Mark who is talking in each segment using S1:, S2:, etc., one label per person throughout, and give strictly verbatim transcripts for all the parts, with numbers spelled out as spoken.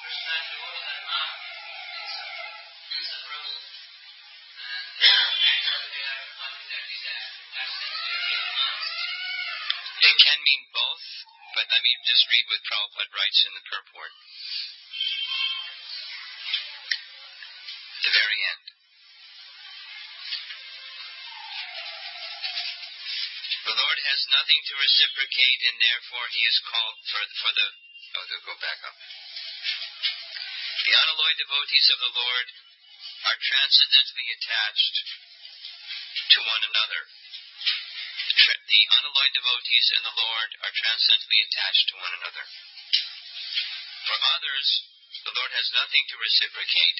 S1: It can mean both, but let me just read what Prabhupada writes in the purport. The very end. The Lord has nothing to reciprocate, and therefore he is called for, for the... Oh, they'll go back up. The unalloyed devotees of the Lord are transcendently attached to one another. The, tra- the unalloyed devotees and the Lord are transcendently attached to one another. For others, the Lord has nothing to reciprocate,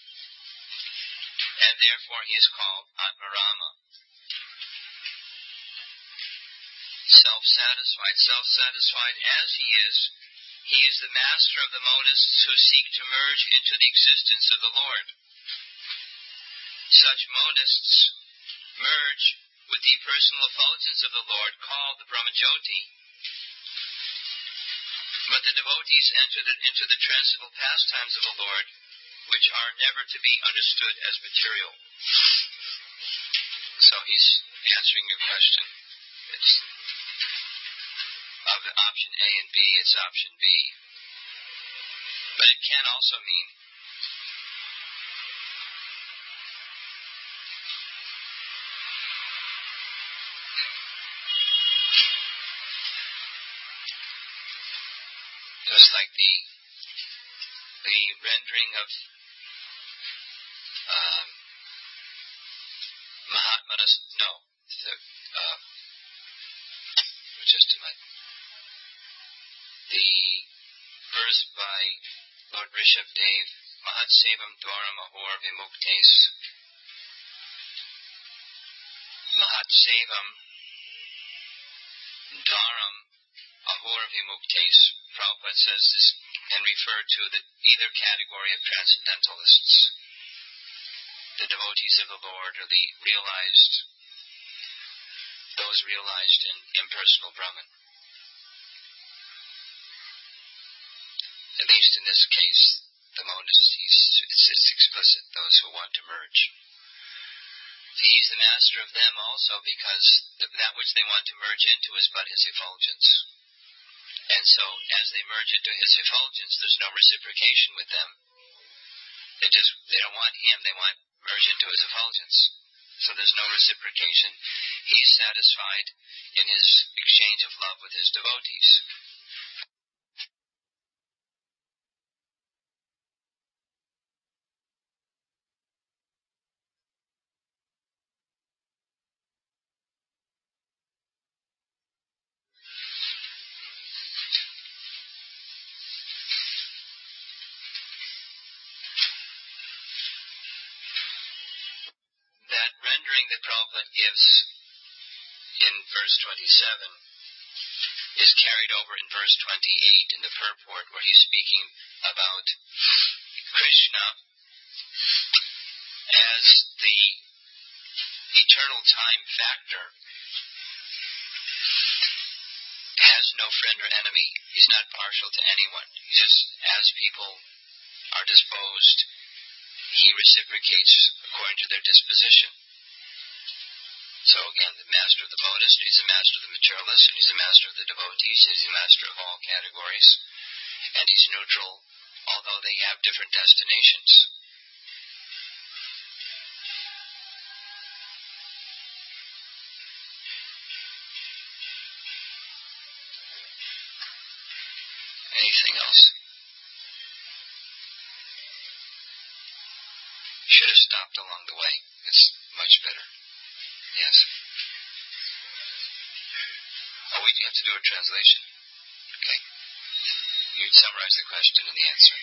S1: and therefore he is called Atmarama. Self-satisfied, self-satisfied as he is, he is the master of the monists who seek to merge into the existence of the Lord. Such monists merge with the personal effulgence of the Lord called the Brahmajyoti. But the devotees enter the, into the transcendental pastimes of the Lord, which are never to be understood as material. So he's answering your question. It's of the option A and B, it's option B. But it can also mean just like the the rendering of um, Mahatmanas, no, the, uh, just a minute. The verse by Lord Rishabdev, Mahat Sevam Dwaram Ahor Vimuktes. Mahat Sevam Dwaram Ahor Vimuktes. Prabhupada says this can refer to the either category of transcendentalists. The devotees of the Lord are the realized, those realized in impersonal Brahman. At least in this case, the monists, it's, it's explicit, those who want to merge. He's the master of them also because the, that which they want to merge into is but his effulgence. And so, as they merge into his effulgence, there's no reciprocation with them. They just, they don't want him, they want merge into his effulgence. So there's no reciprocation. He's satisfied in his exchange of love with his devotees. That Prabhupada gives in verse twenty-seven is carried over in verse twenty-eight in the purport, where he's speaking about Krishna as the eternal time factor has no friend or enemy. He's not partial to anyone. He just, as people are disposed, he reciprocates according to their disposition. So again, the master of the monist, he's the master of the materialist, and he's the master of the devotees, he's the master of all categories, and he's neutral, although they have different destinations. Anything else? Should have stopped along the way. It's much better. Yes. Oh, we have to do a translation. Okay. You summarize the question and the answer.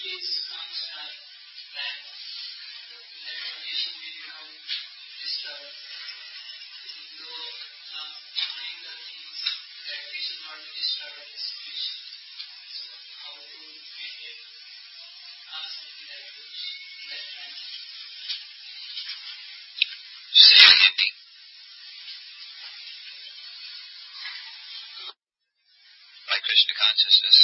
S2: is outside man. In that condition we become disturbed. Though uh, knowing the things that we should not be disturbed in this situation. So how to maintain ourselves in that in that time.
S1: Say it again, Pete. By Krishna consciousness.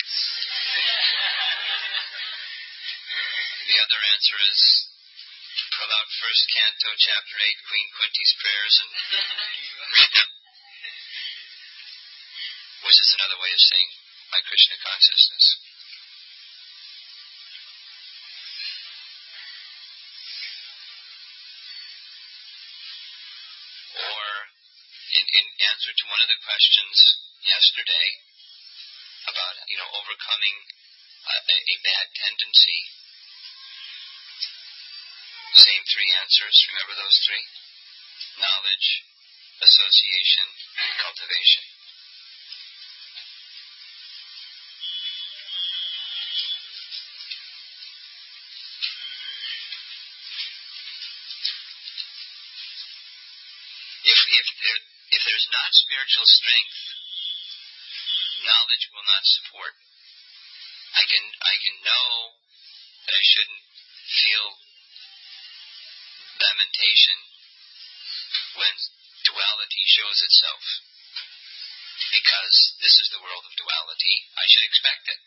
S1: The other answer is pull out first canto, chapter eight, Queen Kunti's prayers, and read them. Which is another way of saying by Krishna consciousness. Or in, in answer to one of the questions yesterday about, you know, overcoming a, a bad tendency. Same three answers. Remember those three? Knowledge, association, cultivation. If if there if there's not spiritual strength, knowledge will not support. I can I can know that I shouldn't feel lamentation when duality shows itself. Because this is the world of duality, I should expect it.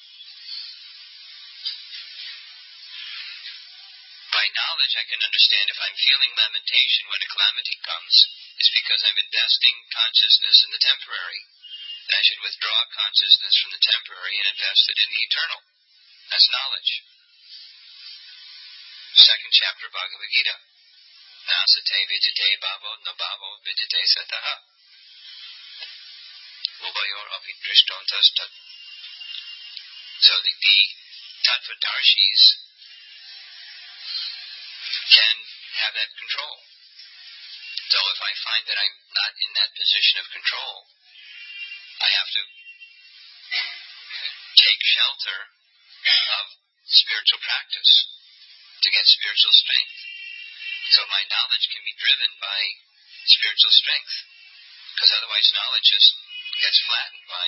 S1: By knowledge, I can understand if I'm feeling lamentation when a calamity comes, it's because I'm investing consciousness in the temporary. And I should withdraw consciousness from the temporary and invest it in the eternal. That's knowledge. Second chapter of Bhagavad Gita. Nasate vijite bhavo no bhavo vijite sataha. Ubayor api drishtontas tat. So the, the tattvadarshis can have that control. So if I find that I'm not in that position of control, I have to take shelter of spiritual practice to get spiritual strength. So my knowledge can be driven by spiritual strength, because otherwise knowledge just gets flattened by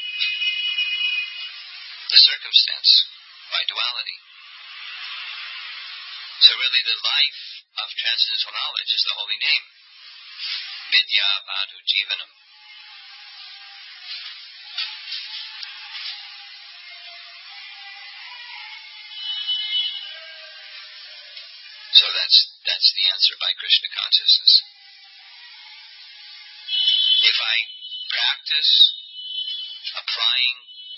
S1: the circumstance, by duality. So really the life of transcendental knowledge is the holy name. Vidya Badhu Jivanam. So that's that's the answer by Krishna consciousness. If I practice applying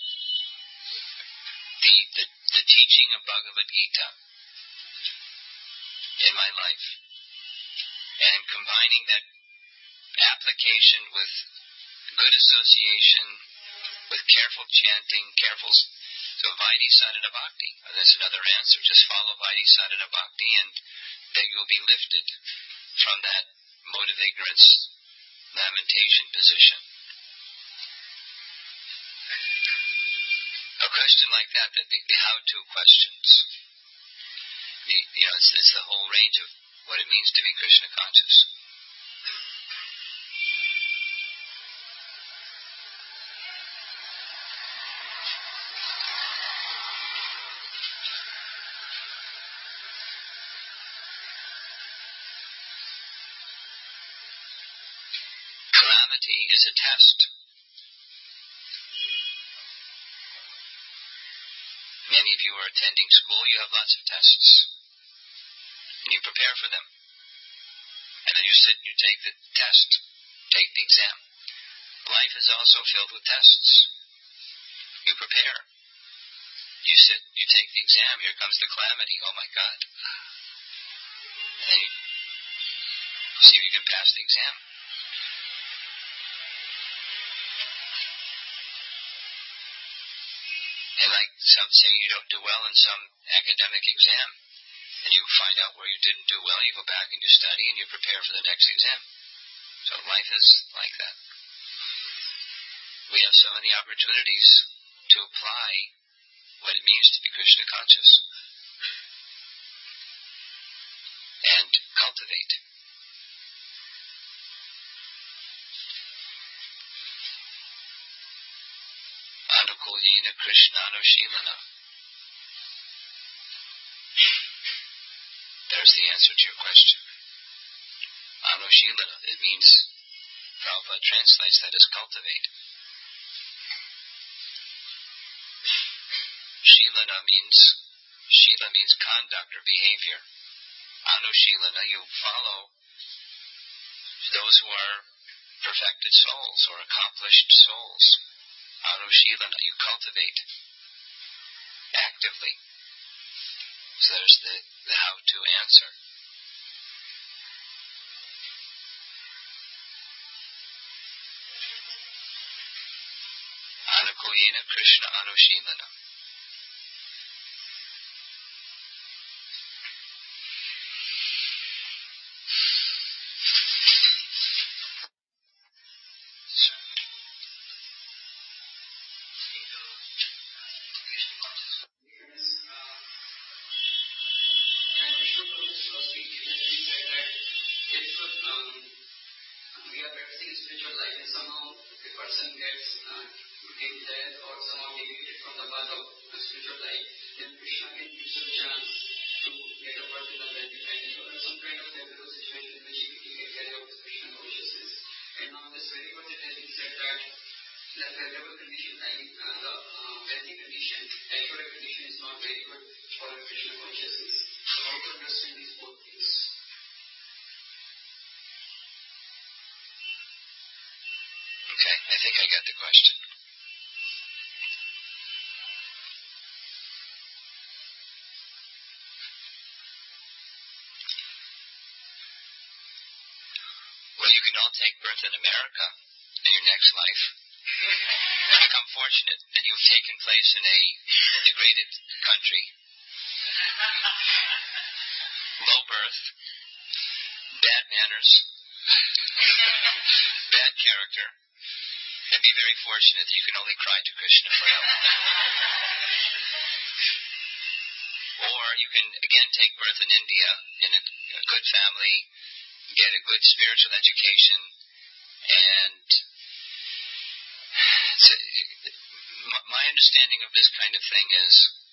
S1: the, the, the teaching of Bhagavad Gita in my life, and combining that application with good association, with careful chanting, careful, so Vaidhi Sadhana Bhakti. That's another answer. Just follow Vaidhi Sadhana Bhakti and then you'll be lifted from that mode of ignorance, lamentation position. A question like that, the, the how-to questions. The, you know, it's, it's the whole range of what it means to be Krishna conscious. Calamity is a test. Many of you are attending school, you have lots of tests. And you prepare for them. And then you sit and you take the test, take the exam. Life is also filled with tests. You prepare. You sit, you take the exam, here comes the calamity, oh my God. And then you see if you can pass the exam. And like some say, you don't do well in some academic exam, and you find out where you didn't do well, you go back and you study and you prepare for the next exam. So life is like that. We have so many opportunities to apply what it means to be Krishna conscious and cultivate. Anukulyena Krishnanoshilana. There's the answer to your question. Anushilana, it means, Prabhupada translates that as cultivate. Shilana means, Shila means conduct or behavior. Anushilana, you follow those who are perfected souls or accomplished souls. Anushilana, you cultivate actively. So there's the, the how-to answer. Anukulyena Krishna Anushilana. Okay, I think I got the question. Well, you can all take birth in America in your next life and become fortunate that you've taken place in a degraded country. Low birth, bad manners, bad character, and be very fortunate that you can only cry to Krishna for help. Or you can again take birth in India in a, a good family, get a good spiritual education, and so, my understanding of this kind of thing is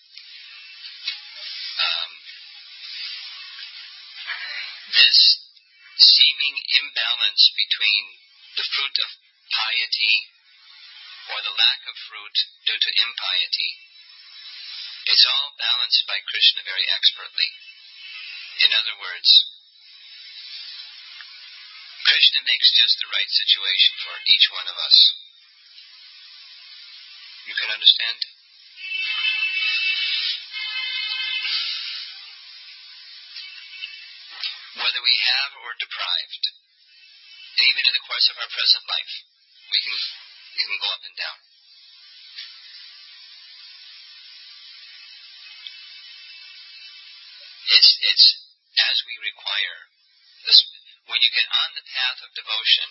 S1: um, this seeming imbalance between the fruit of piety or the lack of fruit due to impiety. It's all balanced by Krishna very expertly. In other words, Krishna makes just the right situation for each one of us. You can understand? Whether we have or deprived, and even in the course of our present life, we can, we can go up and down. It's, it's as we require. This, when you get on the path of devotion,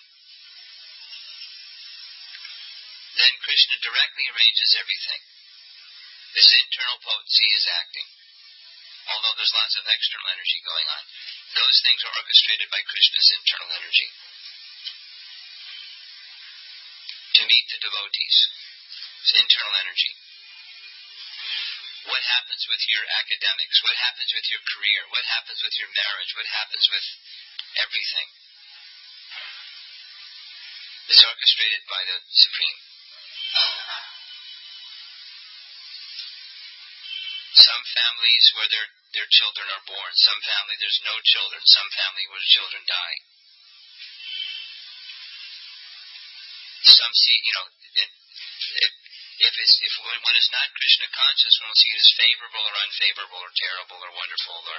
S1: then Krishna directly arranges everything. This internal potency is acting. Although there's lots of external energy going on, those things are orchestrated by Krishna's internal energy to meet the devotees. It's internal energy. What happens with your academics? What happens with your career? What happens with your marriage? What happens with everything? It's orchestrated by the Supreme. Some families where their, their children are born. Some family there's no children. Some family where the children die. Some see, you know, it, it, if it's if one is not Krishna conscious, one will see it as favorable or unfavorable or terrible or wonderful. Or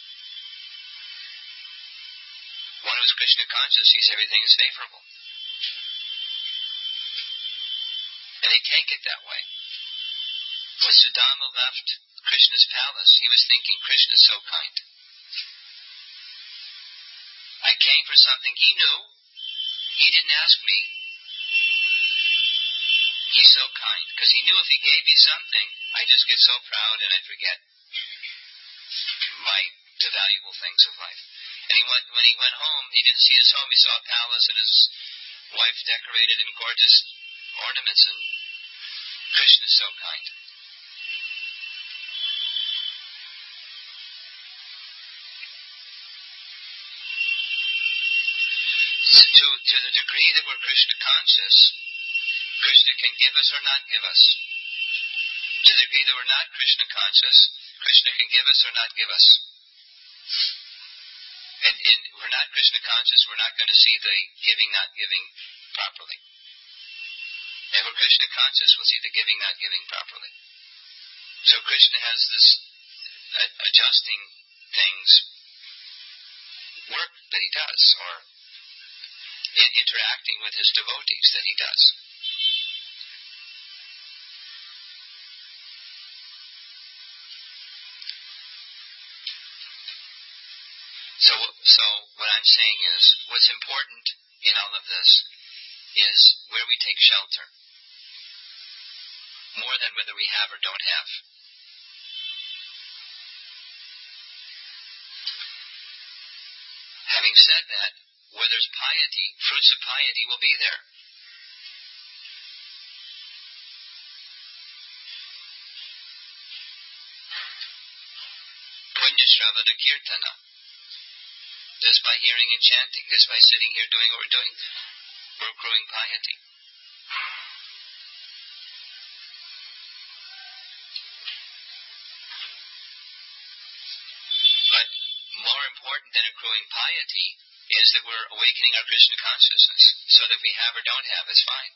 S1: one who is Krishna conscious sees everything as favorable, and they take it that way. When Sudama left Krishna's palace, he was thinking, Krishna is so kind. I came for something he knew. He didn't ask me. He's so kind, because he knew if he gave me something, I just get so proud and I forget my the valuable things of life. And he went, when he went home, he didn't see his home. He saw a palace and his wife decorated in gorgeous ornaments, and Krishna is so kind. So to, to the degree that we're Krishna conscious, Krishna can give us or not give us. To the degree that we're not Krishna conscious, Krishna can give us or not give us. And, and we're not Krishna conscious, we're not going to see the giving, not giving properly. If we're Krishna conscious, we'll see the giving, not giving properly. So Krishna has this uh, adjusting things, work that he does, or in interacting with his devotees that he does. So, so what I'm saying is, what's important in all of this is where we take shelter, more than whether we have or don't have. Having said that, where there's piety, fruits of piety will be there. Punya Shravana Kirtana. Just by hearing and chanting, just by sitting here doing what we're doing, we're accruing piety. But more important than accruing piety is that we're awakening our Krishna consciousness, so that we have or don't have is fine.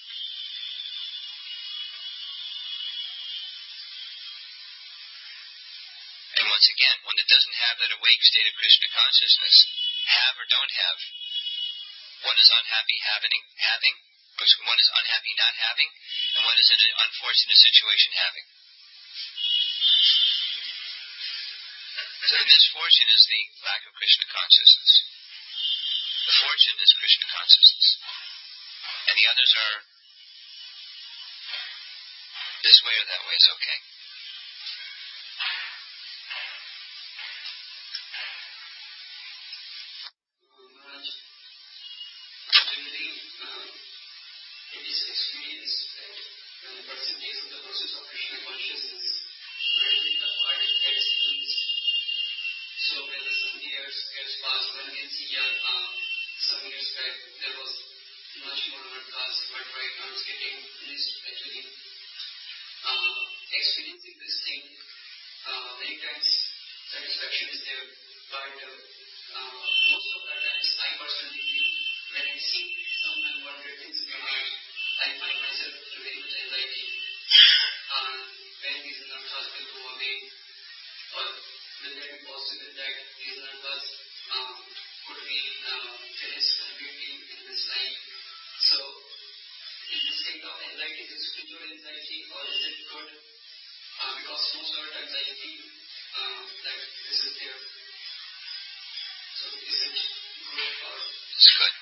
S1: And once again, one that doesn't have that awake state of Krishna consciousness, have or don't have, one is unhappy having, having, one is unhappy not having, and one is in an unfortunate situation having. So the misfortune is the lack of Krishna consciousness. The fortune is Krishna consciousness. And the others are this way or that way is okay.
S2: In this experience, that when the person takes up the process of Krishna consciousness, gradually the heart gets eased. So when the some years gets past, one can see, yeah, uh, some years back there was much more hard but right now it's getting eased actually. Uh, experiencing this thing, uh, many times satisfaction is there, but uh, uh, most of the times I personally feel when I see some unwanted things in my heart, I find myself very much anxiety. Uh, when these anarthas will go away, or will there be possible that these anarthas uh, could be uh, finished completely in this life? So, is this state of anxiety is spiritual anxiety, or is it good? Uh, because most of the times I feel uh, that this is there. So, is it good or?
S1: It's good.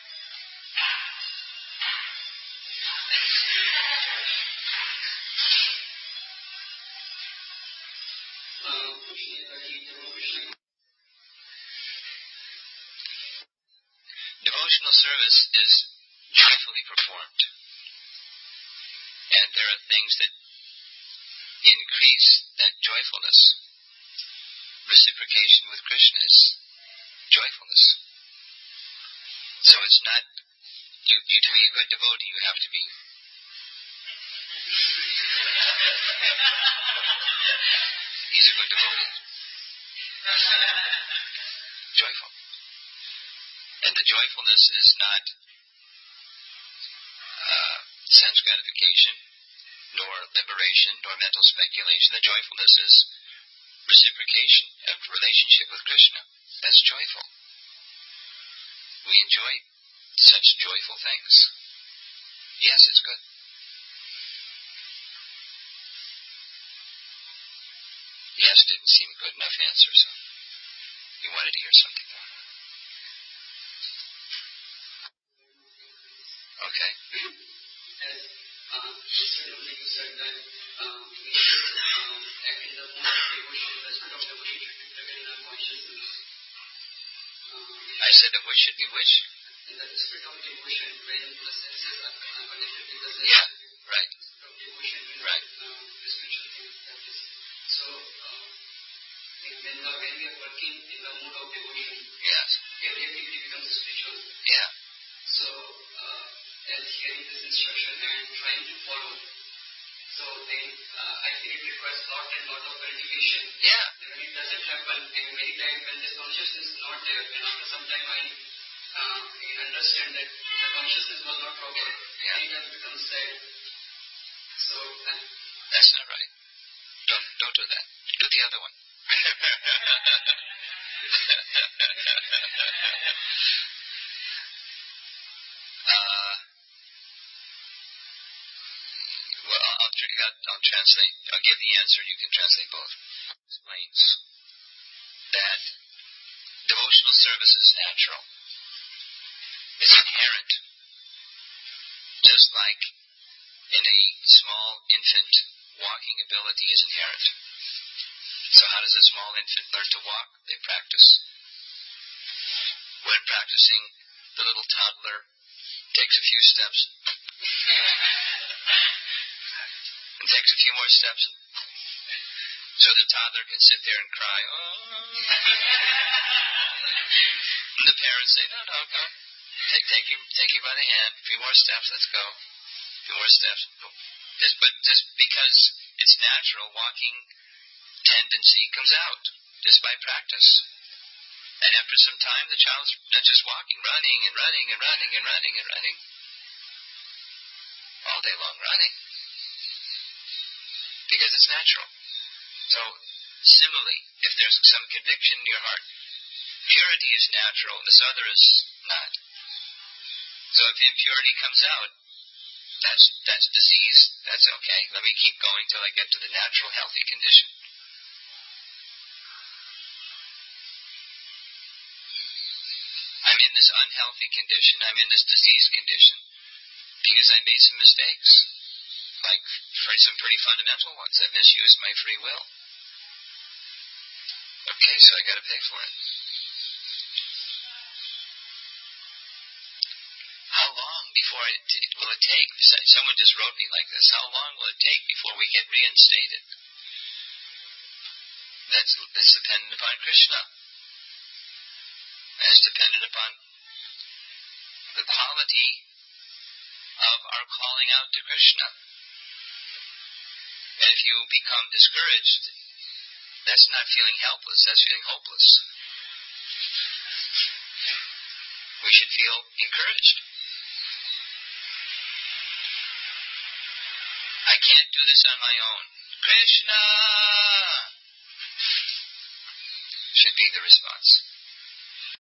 S1: Devotional service is joyfully performed. And there are things that increase that joyfulness. Reciprocation with Krishna is joyfulness. So it's not, you, you to be a good devotee, you have to be he's a good devotee. Joyful. And the joyfulness is not uh, sense gratification, nor liberation, nor mental speculation. The joyfulness is reciprocation of relationship with Krishna. That's joyful. We enjoy such joyful things. Yes, it's good. Yes didn't seem a good enough answer, so you wanted to hear something more. Okay.
S2: As uh, yesterday you said that uh, we should uh, act in the mode of devotion. The spirit of devotion should be present in our consciousness. Uh,
S1: I said that what should be which?
S2: In the spirit of devotion, when the senses are connected with the senses.
S1: Yeah, right.
S2: The spirit of devotion is
S1: right.
S2: uh, the spiritual thing that is. So, uh, when, the, when we are working in the mode of devotion,
S1: yes.
S2: every activity becomes spiritual.
S1: Yeah.
S2: So, uh, as hearing this instruction and trying to follow, so then uh, I think it requires lot and lot of cultivation.
S1: Yeah.
S2: And when it doesn't happen, and many times when this consciousness is not there, and after some time I, uh, I understand that the consciousness was not proper.
S1: Yeah.
S2: Many times becomes sad. So, uh,
S1: that's not right. Don't don't do that. Do the other one. uh, well, I'll, I'll, I'll translate. I'll give the answer. You can translate both. Explains that devotional service is natural. It's inherent. Just like in a small infant, walking ability is inherent. So how does a small infant learn to walk? They practice. When practicing, the little toddler takes a few steps and takes a few more steps. So the toddler can sit there and cry, oh. And the parents say, no, no, go. Take, take, him, take him by the hand. A few more steps, let's go. A few more steps. Just, but just because it's natural, walking tendency comes out just by practice. And after some time, the child's not just walking, running and running and running and running and running. All day long running. Because it's natural. So, similarly, if there's some conviction in your heart, purity is natural, this other is not. So if impurity comes out, that's that's disease, that's okay. Let me keep going till I get to the natural, healthy condition. I'm in this unhealthy condition, I'm in this disease condition, because I made some mistakes, like for some pretty fundamental ones. I misused my free will. Okay, so I got to pay for it. How long before it, it will it take? Someone just wrote me like this. How long will it take before we get reinstated? That's, that's dependent upon Krishna. That's dependent upon the quality of our calling out to Krishna. And if you become discouraged, that's not feeling helpless, that's feeling hopeless. We should feel encouraged. I can't do this on my own. Krishna should be the response.